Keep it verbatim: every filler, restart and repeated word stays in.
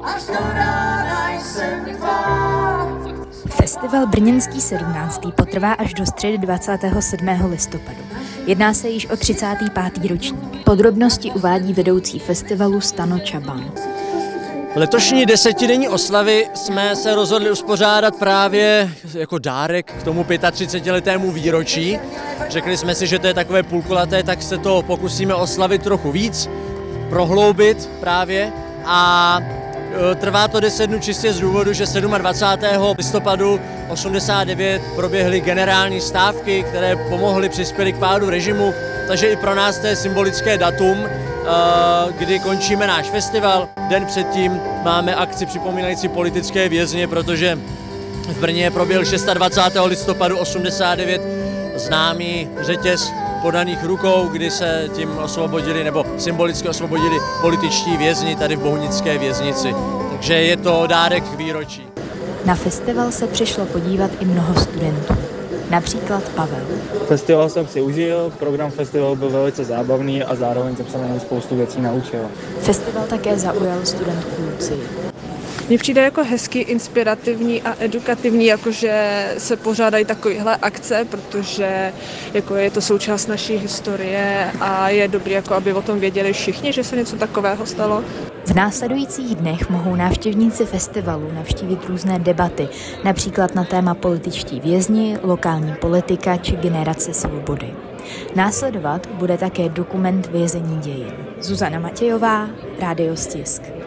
Festival Brněnský sedmnáctý potrvá až do středy dvacátého sedmého listopadu. Jedná se již o třicátý pátý ročník. Podrobnosti uvádí vedoucí festivalu Stano Čaban. Letošní desetidenní oslavy jsme se rozhodli uspořádat právě jako dárek k tomu třicetiletému výročí. Řekli jsme si, že to je takové půlkulaté, tak se to pokusíme oslavit trochu víc, prohloubit právě a trvá to deset dnů čistě z důvodu, že dvacátého sedmého listopadu osmdesát devět proběhly generální stávky, které pomohly přispěly k pádu režimu, takže i pro nás to je symbolické datum, kdy končíme náš festival. Den předtím máme akci připomínající politické vězně, protože v Brně proběhl dvacátého šestého listopadu osmdesát devět známý řetěz podaných rukou, kdy se tím osvobodili nebo symbolicky osvobodili političtí vězni tady v Bohunické věznici. Takže je to dárek k výročí. Na festival se přišlo podívat i mnoho studentů. Například Pavel. Festival jsem si užil, program festivalu byl velice zábavný a zároveň jsem se na něm spoustu věcí naučil. Festival také zaujal studentku Lucii. Mně přijde jako hezky inspirativní a edukativní, jakože se pořádají takovéhle akce, protože jako je to součást naší historie a je dobré, jako aby o tom věděli všichni, že se něco takového stalo. V následujících dnech mohou návštěvníci festivalu navštívit různé debaty, například na téma političtí vězni, lokální politika či generace svobody. Následovat bude také dokument Vězení dějin. Zuzana Matějová, Rádio Stisk.